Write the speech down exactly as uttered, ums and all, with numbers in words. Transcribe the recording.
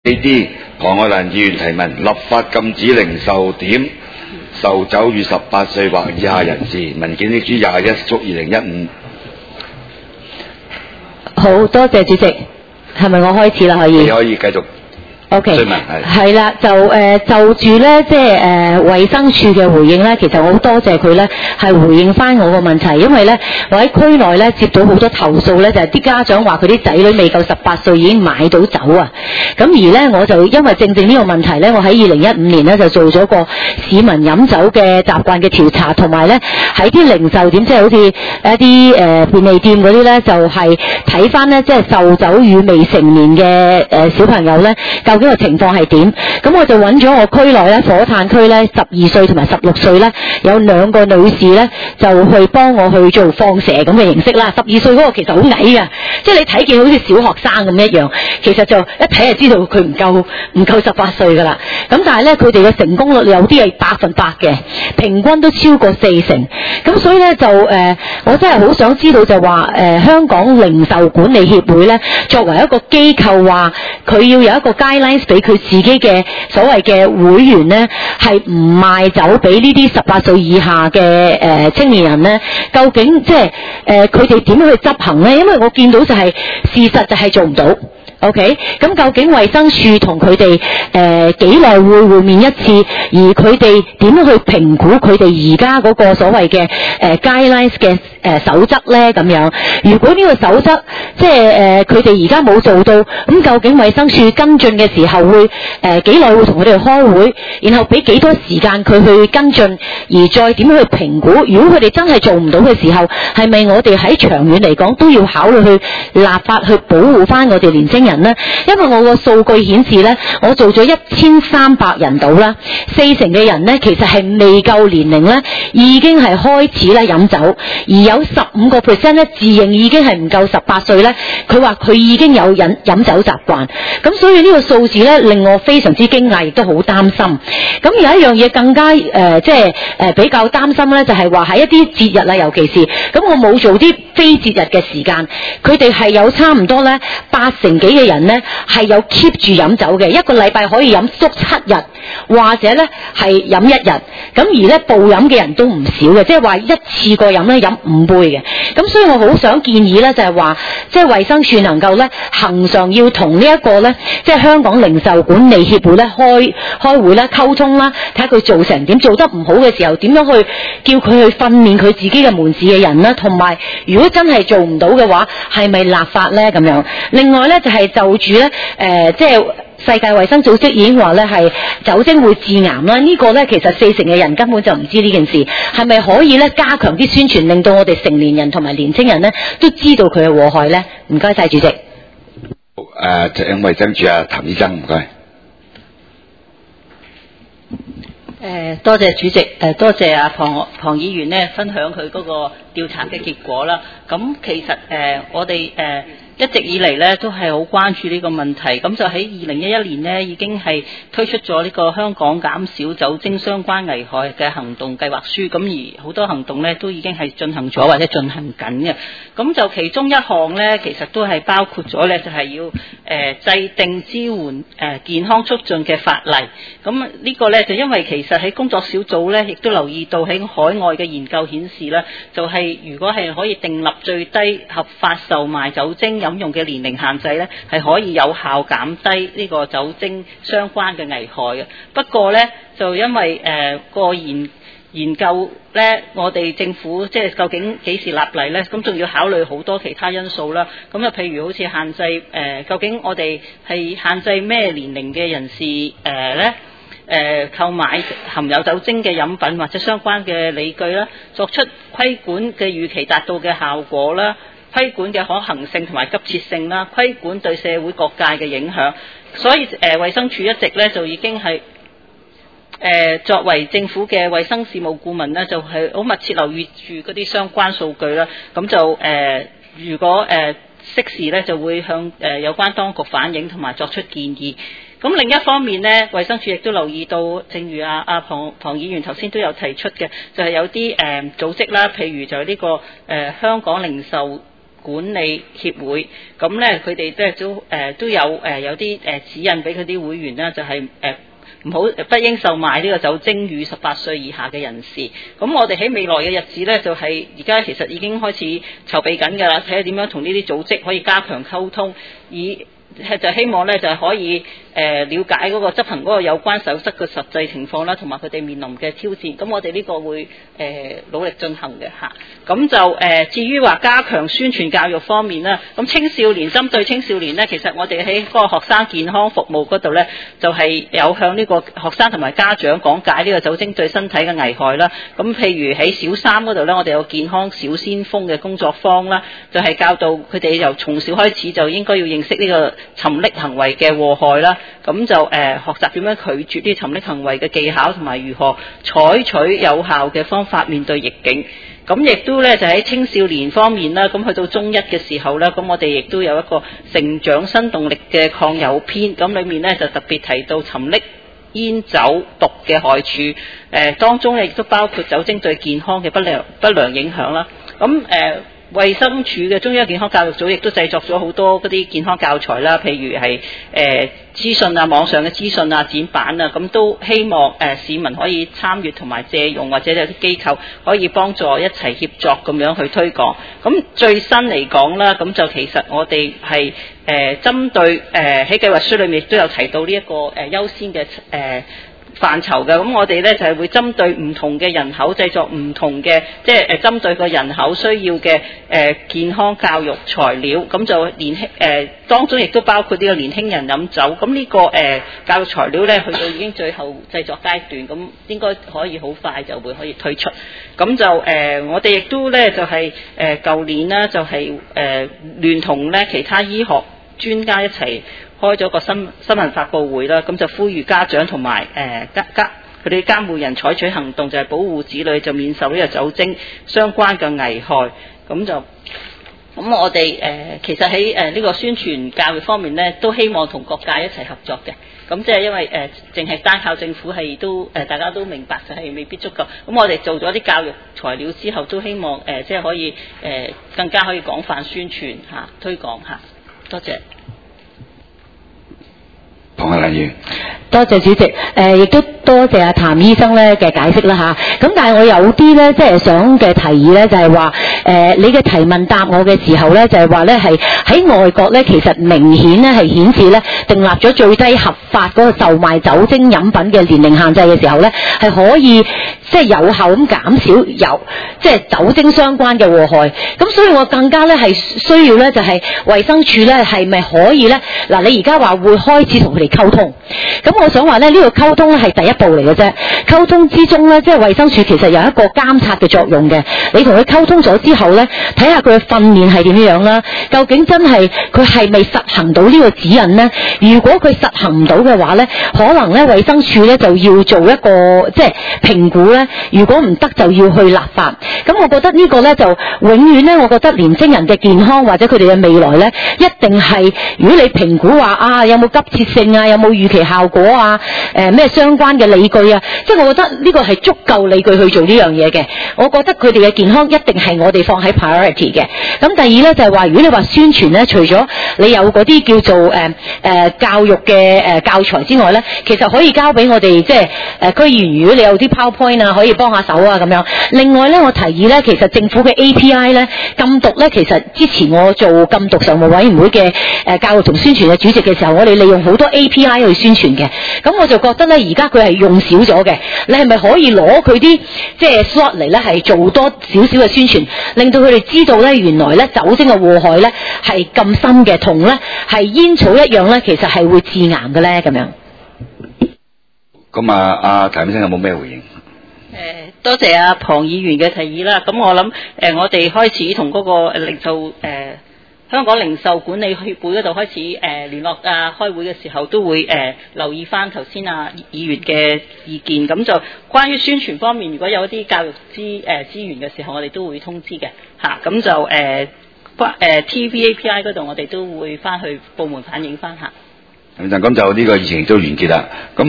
呢啲龐愛蘭議員提問：立法禁止零售點售酒予十八歲或以下人士。文件呢，廿一速二零一五。 好多謝主席，係咪我開始啦？可以？ 你可以繼續。 O.K. 追問係係啦，就誒、呃、就住咧，即係誒衛生署嘅回應咧，其實我好多謝佢咧，係回應翻我個問題，因為咧我喺區內咧接到好多投訴咧，就係、是、啲家長話佢啲仔女未夠十八歲已經買到酒啊，咁而咧我就因為正正呢個問題咧，我喺二零一五年咧就做咗個市民飲酒嘅習慣嘅調查，同埋咧喺啲零售點，即係好似一啲誒、呃、便利店嗰啲咧，就係睇翻咧，即係售酒與未成年嘅誒、呃、小朋友咧，究呢個情況係點？咁我就揾咗我區內咧，火炭區咧，十二歲同埋十六歲咧，有兩個女士咧，就去幫我去做放蛇咁嘅形式啦。十二歲嗰個其實好矮嘅，即係你睇見好似小學生咁一樣，其實就一睇就知道佢唔夠唔夠十八歲噶啦。咁但係咧，佢哋嘅成功率有啲係百分百嘅，平均都超過四成。咁所以咧就誒、呃，我真係好想知道就話誒、呃，香港零售管理協會咧，作為一個機構話，佢要有一個 guideline 俾佢自己嘅所謂嘅會員呢，係唔賣酒俾呢啲十八歲以下嘅誒、呃、青年人呢？究竟即係誒佢哋點樣去執行呢？因為我見到就係、是、事實就係做唔到。OK， 咁究竟衛生署同佢哋誒幾耐會會面一次？而佢哋點樣去評估佢哋而家嗰個所謂嘅誒 guidelines 嘅誒守則咧？咁樣，如果呢個守則即係誒佢哋而家冇做到，咁究竟衛生署跟進嘅時候會誒幾耐會同佢哋開會，然後俾幾多時間佢去跟進，而再點樣去評估？如果佢哋真係做唔到嘅時候，係咪我哋喺長遠嚟講都要考慮去立法去保護翻我哋年青人？因為我個數據顯示呢，我做咗一千三百人到啦，四成嘅人呢，其實係未夠年齡呢，已經係開始咧飲酒，而有十五個 percent 咧自認已經係唔夠十八歲呢，佢話佢已經有飲飲酒習慣，咁所以呢個數字呢，令我非常之驚訝，亦都好擔心。咁有一樣嘢更加誒、呃，即係誒、呃、比較擔心呢，就係話喺一啲節日啊，尤其是咁我冇做啲非節日嘅時間，佢哋係有差唔多呢八成幾嘅人呢係有 keep 住飲酒嘅，一個禮拜可以飲足七日，或者呢係飲一日。咁而呢暴飲嘅人都唔少嘅，即係話一次過飲呢飲五杯嘅。咁所以我好想建議呢，就係話，即係衛生署能夠呢恆常要同呢一個呢，即係香港零售管理協會呢開開會啦、溝通啦，睇下佢做成點，做得唔好嘅時候點樣去叫佢去訓練佢自己嘅門市嘅人啦，同埋如果真係做唔到嘅話，係咪立法呢？咁樣？另外呢，就係、是。就住咧，誒、呃，即係世界衛生組織已經話咧係酒精會致癌啦。呢、這個咧其實四成嘅人根本就唔知呢件事，係咪可以咧加強啲宣傳，令到我哋成年人同埋年青人咧都知道佢嘅禍害咧？唔該晒主席。誒、 呃，請衛生署啊，譚醫生，唔該。誒、 呃，多謝主席，誒、呃，多謝阿龐龐議員咧分享佢嗰個調查嘅結果啦。咁其實誒、呃，我哋誒。呃一直以嚟咧都係好關注呢個問題，咁就喺二零一一年呢已經係推出咗呢個香港減少酒精相關危害嘅行動計劃書，咁而好多行動呢都已經係進行咗或者進行緊嘅。咁就其中一項呢，其實都係包括咗呢，就係要誒、呃、制定支援誒、呃、健康促進嘅法例。咁呢個呢，就因為其實喺工作小組呢，亦都留意到喺海外嘅研究顯示呢，就係、是、如果係可以訂立最低合法售賣酒精飲用嘅年齡限制呢，係可以有效減低呢個酒精相關嘅危害嘅。不過呢，就因為誒、呃、個研研究呢，我哋政府即係究竟幾時立例呢？咁仲要考慮好多其他因素啦。咁啊，譬如好似限制誒、呃，究竟我哋係限制咩年齡嘅人士誒呢？誒購買含有酒精嘅飲品或者相關嘅理據啦，作出規管嘅預期達到嘅效果啦。規管嘅可行性同埋急切性啦，規管對社會各界嘅影響，所以誒、呃、衛生署一直咧就已經係誒、呃、作為政府嘅衛生事務顧問咧，就係、是、好密切留意住嗰啲相關數據啦。咁就誒、呃、如果誒、呃、適時咧，就會向誒、呃、有關當局反映同埋作出建議。咁另一方面呢，衛生署亦都留意到，正如阿阿龐龐議員頭先都有提出嘅，就係、是、有啲誒、呃、組織啦，譬如就係呢、這個誒、呃、香港零售管理協會，咁咧佢哋即係都誒、呃、都有誒、呃、有啲誒指引俾佢啲會員啦，就係誒唔好不應售賣呢個酒精與十八歲以下嘅人士。咁我哋喺未來嘅日子咧，就係而家其實已經開始籌備緊㗎啦，睇下點樣同呢啲組織可以加強溝通，以就希望咧就係可以誒、呃、了解嗰個執行嗰個有關守則嘅實際情況啦，同埋佢哋面臨嘅挑戰。咁我哋呢個會誒、呃、努力進行嘅嚇。咁就誒、呃、至於話加強宣傳教育方面啦，咁青少年針對青少年呢，其實我哋喺嗰個學生健康服務嗰度呢，就係、是、有向呢個學生同埋家長講解呢個酒精對身體嘅危害啦。咁譬如喺小三嗰度呢，我哋有健康小先鋒嘅工作坊啦，就係、是、教導佢哋由從小開始就應該要認識呢個沉溺行為嘅禍害啦。咁就誒、呃、學習點樣拒絕呢沉溺行為嘅技巧，同埋如何採取有效嘅方法面對逆境。咁亦都咧就喺青少年方面啦，咁去到中一嘅時候咧，咁我哋亦都有一個成長新動力嘅抗誘篇，咁裏面咧就特別提到沉溺煙酒毒嘅害處，誒、呃、當中咧亦都包括酒精對健康嘅不良不良影響啦。咁誒。呃衛生署嘅中央健康教育組亦都製作咗好多嗰啲健康教材啦，譬如係誒資訊啊、網上嘅資訊啊、展板啊，咁都希望誒、呃、市民可以參與同埋借用，或者有啲機構可以幫助一齊協作咁樣去推廣。咁最新嚟講啦，咁就其實我哋係誒針對誒喺計劃書裏面亦都有提到呢、這、一個誒、呃、優先嘅誒。呃範疇嘅，咁我哋咧就係、是、會針對唔同嘅人口製作唔同嘅，即係誒針對個人口需要嘅誒、呃、健康教育材料，咁就年輕誒、呃、當中亦都包括呢個年輕人飲酒，咁呢、這個誒、呃、教育材料咧去到已經最後製作階段，咁應該可以好快就會可以推出，咁就誒、呃、我哋亦都咧就係誒舊年啦，就係、是、誒、呃、聯同咧其他醫學專家一齊開咗個新新聞發佈會啦，咁就呼籲家長同埋誒家家佢哋監護人採取行動，就係、是、保護子女就免受呢個酒精相關嘅危害。咁就咁我哋誒、呃、其實喺誒呢個宣傳教育方面咧，都希望同各界一齊合作嘅。咁即係因為誒淨係單靠政府係都誒、呃、大家都明白就係未必足夠。咁我哋做咗啲教育材料之後，都希望誒、呃、即係可以誒、呃、更加可以廣泛宣傳嚇、啊、推廣嚇。多謝。 龐愛蘭議員， 多謝主席，誒、呃、亦都多謝阿譚醫生咧嘅解釋啦嚇。咁但係我有啲咧，即係想嘅提議咧，就係話誒你嘅提問答我嘅時候咧，就係話咧係喺外國咧，其實明顯咧係顯示咧訂立咗最低合法嗰個售賣酒精飲品嘅年齡限制嘅時候咧，係可以即係有效咁減少有即係酒精相關嘅禍害。咁所以我更加咧係需要咧就係衛生署咧係咪可以咧嗱？你而家話會開始同佢哋溝通，咁我想話咧呢、呢個溝通咧係第一步嚟嘅啫。溝通之中咧，即係衛生署其實有一個監察嘅作用嘅。你同佢溝通咗之後咧，睇下佢嘅訓練係點樣啦。究竟真係佢係咪實行到呢個指引呢？如果佢實行唔到嘅話咧，可能咧衛生署咧就要做一個即係評估咧。如果唔得就要去立法。咁我覺得呢個咧就永遠咧，我覺得年青人嘅健康或者佢哋嘅未來咧，一定係如果你評估話啊有冇急切性啊，有冇預期效果啊，誒、呃、咩相關嘅理據啊，即係我覺得呢個係足夠理據去做呢樣嘢嘅。我覺得佢哋嘅健康一定係我哋放喺 priority 嘅。咁第二咧就係、是、話，如果你話宣傳咧，除咗你有嗰啲叫做誒誒、呃、教育嘅誒、呃、教材之外咧，其實可以交俾我哋即係誒區議員，如果你有啲 PowerPoint 啊，可以幫下手啊咁樣。另外咧，我提議咧，其實政府嘅 A P I 咧禁毒咧，其實之前我做禁毒常務委員會嘅誒、呃、教育同宣傳嘅主席嘅時候，我哋利用好多 A P I 去宣傳嘅。咁我就覺得咧，而家佢係用少咗嘅。你係咪可以攞佢啲即係 slot 嚟咧，係做多少少嘅宣傳，令到佢哋知道咧，原來咧酒精嘅禍害咧係咁深嘅，同咧係煙草一樣咧，其實係會致癌嘅咧咁樣。 咁啊，阿譚醫生有冇咩回應？ 誒、呃，多謝阿龐議員嘅提議啦。咁我諗誒、呃，我哋開始同嗰個零售誒、呃、香港零售管理協會嗰度開始誒、呃、聯絡啊，開會嘅時候都會誒、呃、留意翻頭先阿議員嘅意見。咁就關於宣傳方面，如果有一啲教育資誒、呃、資源嘅時候，我哋都會通知嘅嚇。咁、啊、就誒關誒 T V A P I 嗰度，我哋都會翻去部門反映翻嚇。 咁就呢個議程都完結啦。咁